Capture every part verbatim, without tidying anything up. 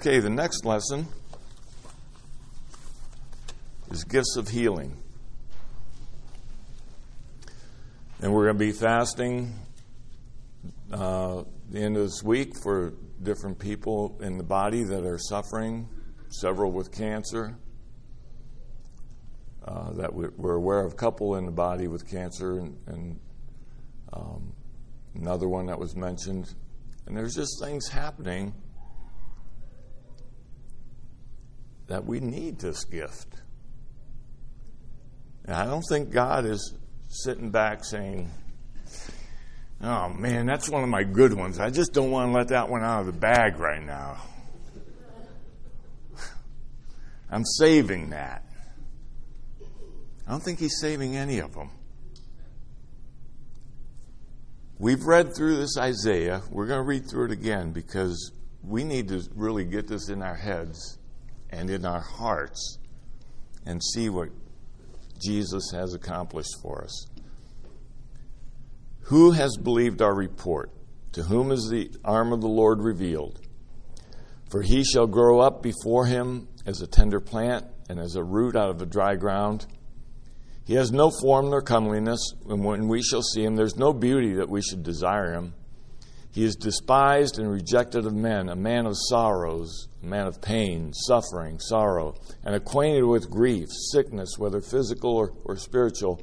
Okay, the next lesson is gifts of healing. And we're going to be fasting uh, the end of this week for different people in the body that are suffering, several with cancer. Uh, that we're aware of a couple in the body with cancer and, and um, another one that was mentioned. And there's just things happening that we need this gift. And I don't think God is sitting back saying, oh man, that's one of my good ones. I just don't want to let that one out of the bag right now. I'm saving that. I don't think he's saving any of them. We've read through this Isaiah. We're going to read through it again because we need to really get this in our heads and in our hearts and see what Jesus has accomplished for us. Who has believed our report? To whom is the arm of the Lord revealed? For he shall grow up before him as a tender plant and as a root out of the dry ground. He has no form nor comeliness, and when we shall see him, there's no beauty that we should desire him. He is despised and rejected of men, a man of sorrows, a man of pain, suffering, sorrow, and acquainted with grief, sickness, whether physical or, or spiritual.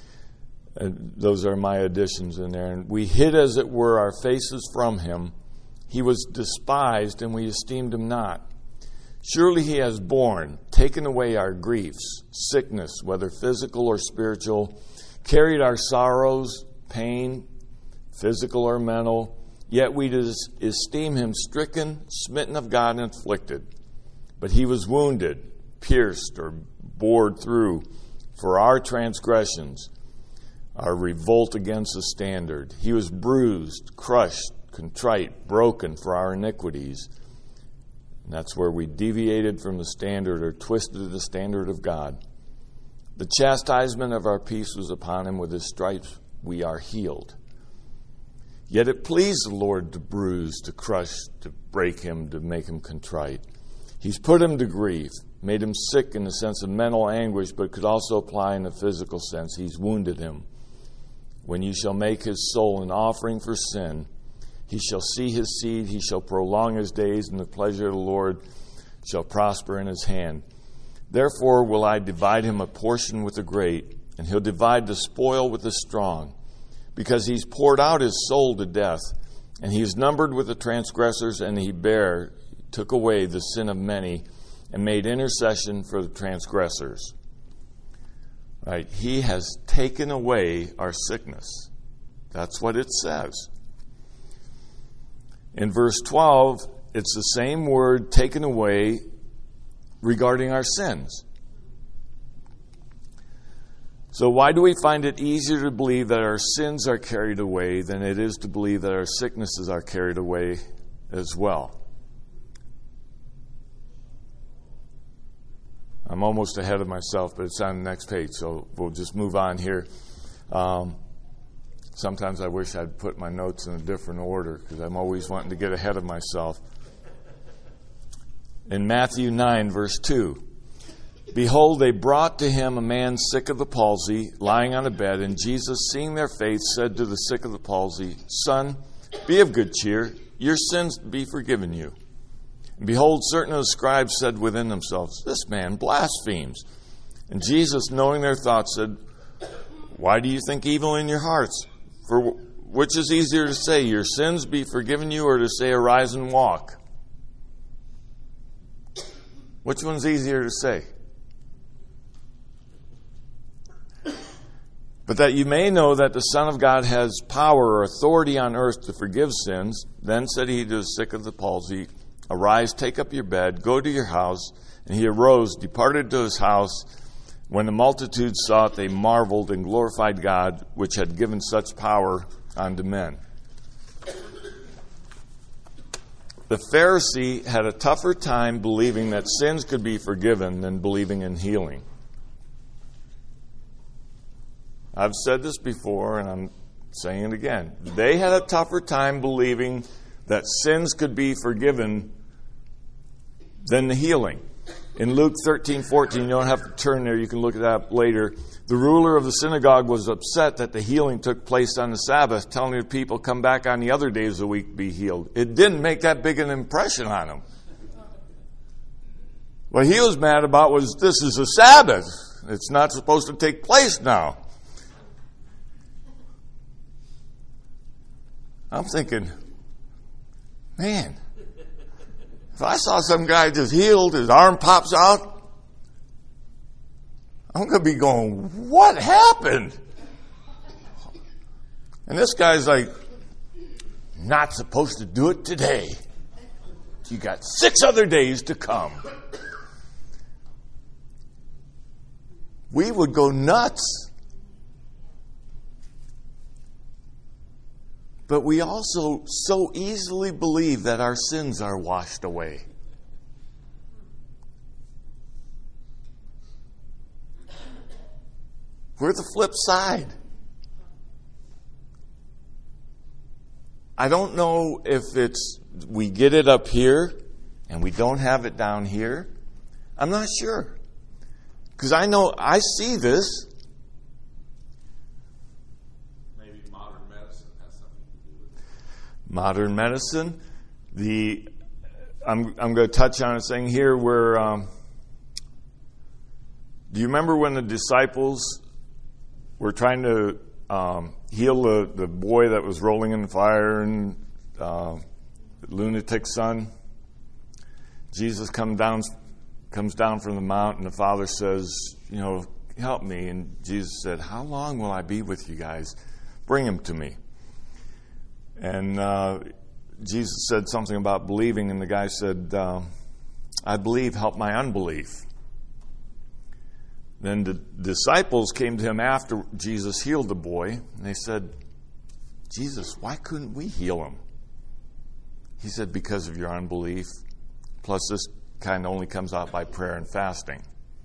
And those are my additions in there. And we hid, as it were, our faces from him. He was despised, and we esteemed him not. Surely he has borne, taken away our griefs, sickness, whether physical or spiritual, carried our sorrows, pain, physical or mental, yet we esteem him stricken, smitten of God, and afflicted. But he was wounded, pierced, or bored through for our transgressions, our revolt against the standard. He was bruised, crushed, contrite, broken for our iniquities. And that's where we deviated from the standard or twisted the standard of God. The chastisement of our peace was upon him. With his stripes we are healed. Yet it pleased the Lord to bruise, to crush, to break him, to make him contrite. He's put him to grief, made him sick in the sense of mental anguish, but could also apply in the physical sense. He's wounded him. When you shall make his soul an offering for sin, he shall see his seed, he shall prolong his days, and the pleasure of the Lord shall prosper in his hand. Therefore will I divide him a portion with the great, and he'll divide the spoil with the strong, because he's poured out his soul to death, and he is numbered with the transgressors, and he bare, took away the sin of many, and made intercession for the transgressors. Right? He has taken away our sickness. That's what it says. In verse twelve, it's the same word, taken away, regarding our sins. So why do we find it easier to believe that our sins are carried away than it is to believe that our sicknesses are carried away as well? I'm almost ahead of myself, but it's on the next page, so we'll just move on here. Um, Sometimes I wish I'd put my notes in a different order because I'm always wanting to get ahead of myself. In Matthew nine, verse two, behold, they brought to him a man sick of the palsy, lying on a bed, and Jesus, seeing their faith, said to the sick of the palsy, Son, be of good cheer, your sins be forgiven you. And behold, certain of the scribes said within themselves, this man blasphemes. And Jesus, knowing their thoughts, said, why do you think evil in your hearts? For which is easier to say, your sins be forgiven you, or to say, arise and walk? Which one's easier to say? But that you may know that the Son of God has power or authority on earth to forgive sins, then said he to the sick of the palsy, arise, take up your bed, go to your house. And he arose, departed to his house. When the multitude saw it, they marveled and glorified God, which had given such power unto men. The Pharisee had a tougher time believing that sins could be forgiven than believing in healing. I've said this before, and I'm saying it again. They had a tougher time believing that sins could be forgiven Then the healing. In Luke thirteen fourteen, you don't have to turn there, you can look it up later. The ruler of the synagogue was upset that the healing took place on the Sabbath, telling the people, come back on the other days of the week to be healed. It didn't make that big an impression on him. What he was mad about was, this is a Sabbath. It's not supposed to take place now. I'm thinking, man, if I saw some guy just healed, his arm pops out, I'm going to be going, what happened? And this guy's like, not supposed to do it today. You got six other days to come. We would go nuts. But we also so easily believe that our sins are washed away. We're the flip side. I don't know if it's we get it up here and we don't have it down here. I'm not sure. Because I know I see this. Maybe modern medicine has something to do with it. Modern medicine. The I'm I'm going to touch on a thing here where. Um, do you remember when the disciples were trying to um, heal the, the boy that was rolling in the fire and uh, the lunatic son? Jesus come down, comes down from the mount, and the Father says, you know, help me. And Jesus said, how long will I be with you guys? Bring him to me. And uh, Jesus said something about believing, and the guy said, uh, I believe, help my unbelief. Then the disciples came to him after Jesus healed the boy, and they said, Jesus, why couldn't we heal him? He said, because of your unbelief. Plus, this kind of only comes out by prayer and fasting.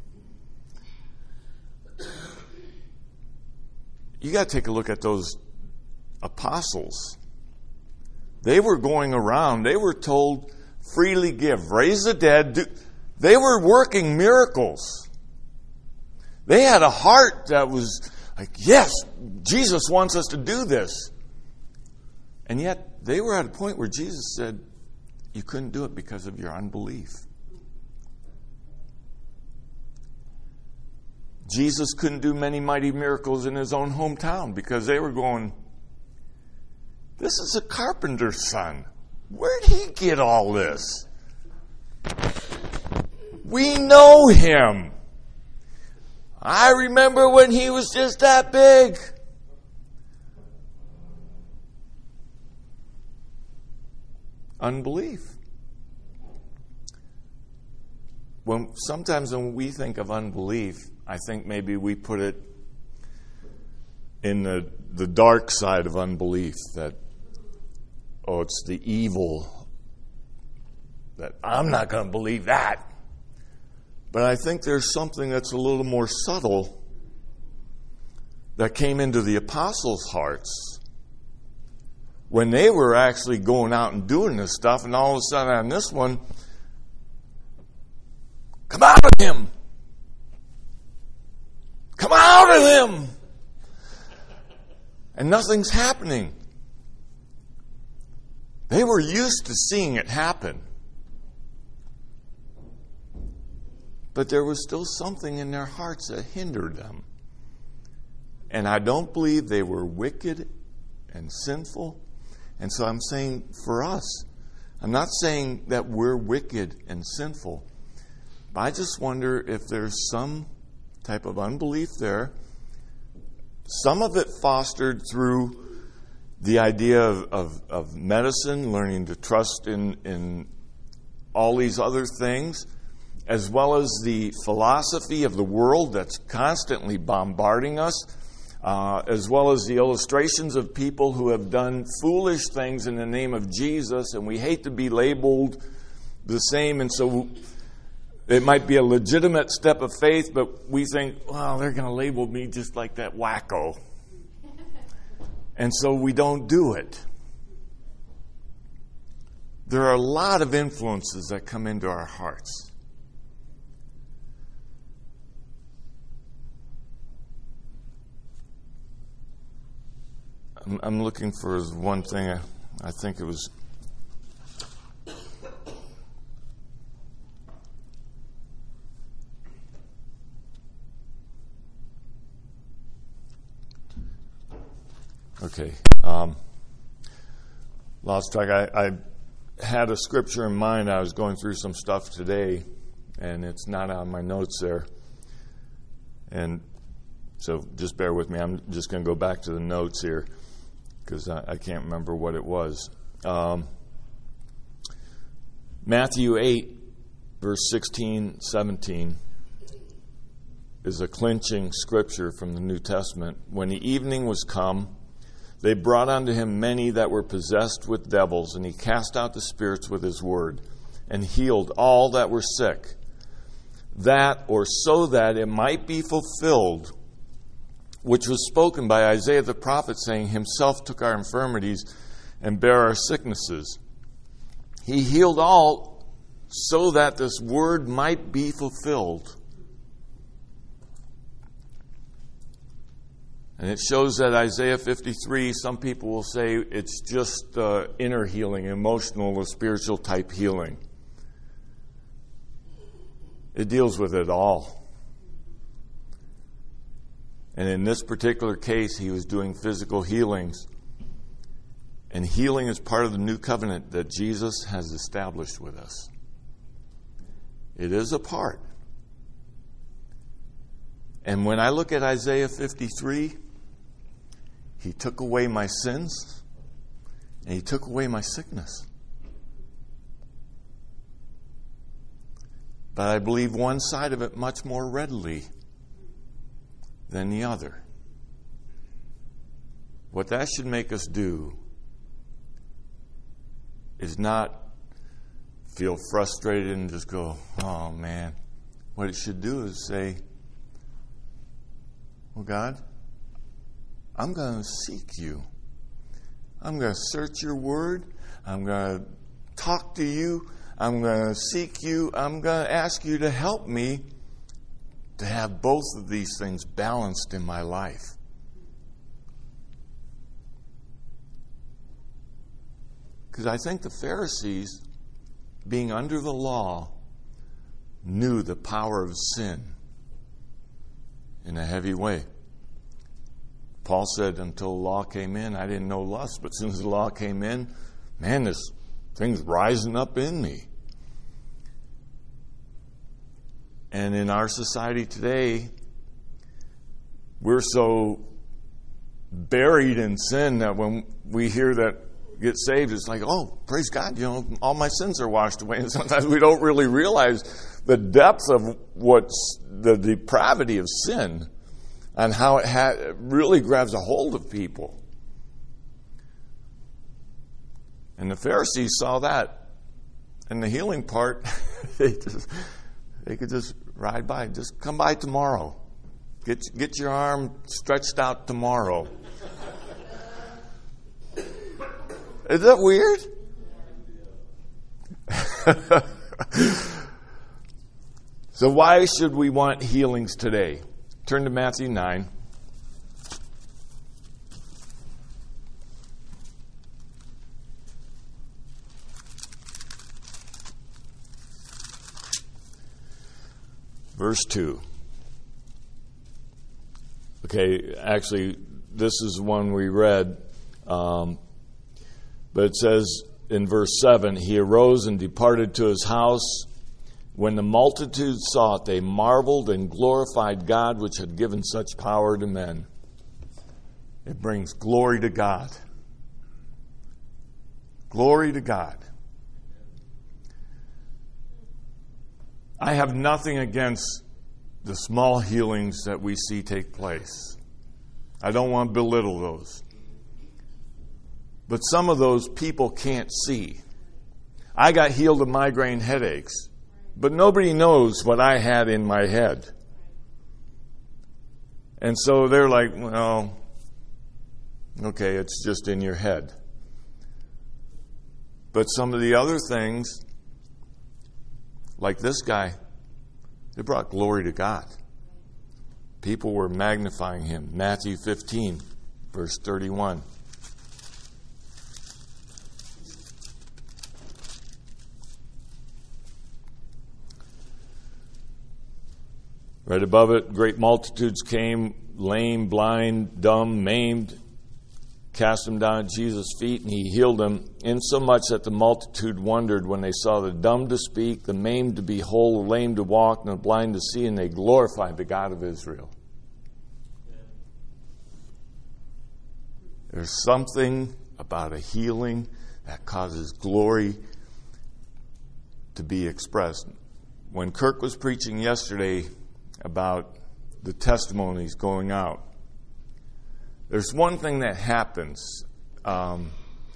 You got to take a look at those apostles. They were going around. They were told, freely give, raise the dead. Do. They were working miracles. They had a heart that was like, yes, Jesus wants us to do this. And yet, they were at a point where Jesus said, you couldn't do it because of your unbelief. Jesus couldn't do many mighty miracles in his own hometown because they were going, this is a carpenter's son. Where'd he get all this? We know him. I remember when he was just that big. Unbelief. When sometimes when we think of unbelief, I think maybe we put it in the the dark side of unbelief, that oh, it's the evil, that I'm not going to believe that. But I think there's something that's a little more subtle that came into the apostles' hearts when they were actually going out and doing this stuff, and all of a sudden on this one, come out of him! Come out of him! And nothing's happening. They were used to seeing it happen. But there was still something in their hearts that hindered them. And I don't believe they were wicked and sinful. And so I'm saying for us, I'm not saying that we're wicked and sinful. But I just wonder if there's some type of unbelief there. Some of it fostered through the idea of, of, of medicine, learning to trust in, in all these other things, as well as the philosophy of the world that's constantly bombarding us, uh, as well as the illustrations of people who have done foolish things in the name of Jesus, and we hate to be labeled the same, and so it might be a legitimate step of faith, but we think, well, they're going to label me just like that wacko. And so we don't do it. there are a lot of influences that come into our hearts. I'm, I'm looking for one thing. I, I think it was. Okay. Um, lost track. I, I had a scripture in mind. I was going through some stuff today, and it's not on my notes there. And so just bear with me. I'm just going to go back to the notes here because I, I can't remember what it was. Um, Matthew eight, verse sixteen, seventeen is a clinching scripture from the New Testament. When the evening was come, they brought unto him many that were possessed with devils, and he cast out the spirits with his word, and healed all that were sick. That, or so that it might be fulfilled, which was spoken by Isaiah the prophet, saying, Himself took our infirmities and bare our sicknesses. He healed all so that this word might be fulfilled. And it shows that Isaiah fifty-three, some people will say it's just uh, inner healing, emotional or spiritual type healing. It deals with it all. And in this particular case, he was doing physical healings. And healing is part of the new covenant that Jesus has established with us. It is a part. And when I look at Isaiah fifty-three, He took away my sins, and He took away my sickness. But I believe one side of it much more readily than the other. What that should make us do is not feel frustrated and just go, oh man. What it should do is say, well, God, I'm going to seek you. I'm going to search your word. I'm going to talk to you. I'm going to seek you. I'm going to ask you to help me to have both of these things balanced in my life. Because I think the Pharisees, being under the law, knew the power of sin in a heavy way. Paul said, until the law came in, I didn't know lust. But as soon as the law came in, man, this thing's rising up in me. And in our society today, we're so buried in sin that when we hear that get saved, it's like, oh, praise God, you know, all my sins are washed away. And sometimes we don't really realize the depth of what's the depravity of sin and how it ha- really grabs a hold of people. And the Pharisees saw that. And the healing part, they just they could just ride by. Just come by tomorrow. Get get your arm stretched out tomorrow. Is that weird? So why should we want healings today? Turn to Matthew nine. Verse two. Okay, actually, this is one we read. Um, but it says in verse seven, he arose and departed to his house. When the multitude saw it, they marveled and glorified God, which had given such power to men. It brings glory to God. Glory to God. I have nothing against the small healings that we see take place. I don't want to belittle those. But some of those people can't see. I got healed of migraine headaches, but nobody knows what I had in my head. And so they're like, well, okay, it's just in your head. But some of the other things, like this guy, they brought glory to God. People were magnifying him. Matthew fifteen, verse thirty-one. Right above it, great multitudes came, lame, blind, dumb, maimed, cast them down at Jesus' feet, and he healed them, insomuch that the multitude wondered when they saw the dumb to speak, the maimed to be whole, the lame to walk, and the blind to see, and they glorified the God of Israel. There's something about a healing that causes glory to be expressed. When Kirk was preaching yesterday about the testimonies going out, there's one thing that happens. Um,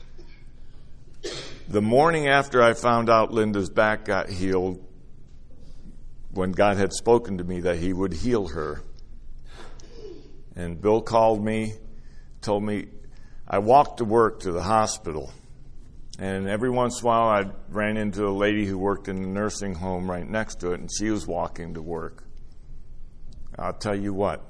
the morning after I found out Linda's back got healed, when God had spoken to me that he would heal her, and Bill called me, told me, I walked to work to the hospital, and every once in a while I ran into a lady who worked in the nursing home right next to it, and she was walking to work. I'll tell you what.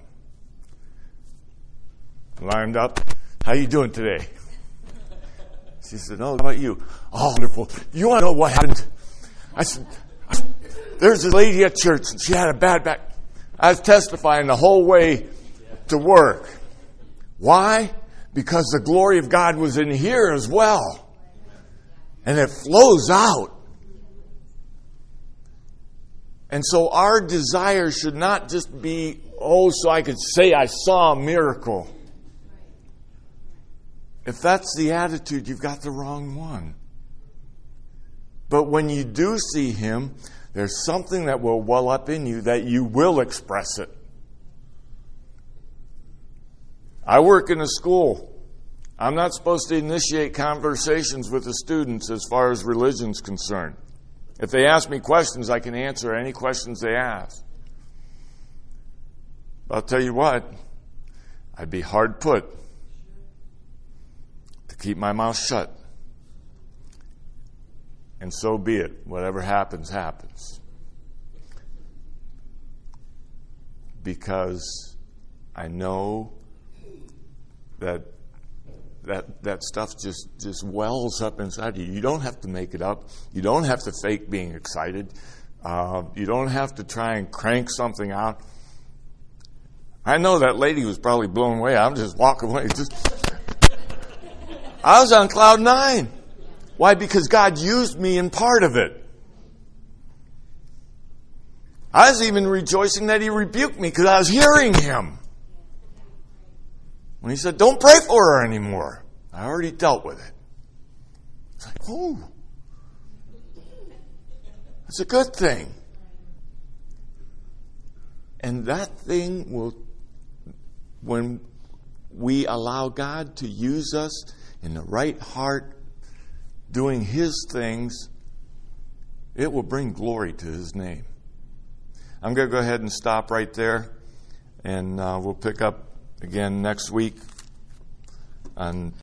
Lined up. How you doing today? She said, oh, how about you? Oh, wonderful. You want to know what happened? I said, there's a lady at church, and she had a bad back. I was testifying the whole way to work. Why? Because the glory of God was in here as well. And it flows out. And so our desire should not just be, oh, so I could say I saw a miracle. If that's the attitude, you've got the wrong one. But when you do see him, there's something that will well up in you that you will express it. I work in a school. I'm not supposed to initiate conversations with the students as far as religion's concerned. If they ask me questions, I can answer any questions they ask. But I'll tell you what, I'd be hard put to keep my mouth shut. And so be it. Whatever happens, happens. Because I know that that that stuff just, just wells up inside you. You don't have to make it up. You don't have to fake being excited. Uh, you don't have to try and crank something out. I know that lady was probably blown away. I'm just walking away. Just I was on cloud nine. Why? Because God used me in part of it. I was even rejoicing that he rebuked me because I was hearing him. When he said, don't pray for her anymore. I already dealt with it. It's like, oh, that's a good thing. And that thing will, when we allow God to use us in the right heart, doing his things, it will bring glory to his name. I'm going to go ahead and stop right there, and uh, we'll pick up again next week on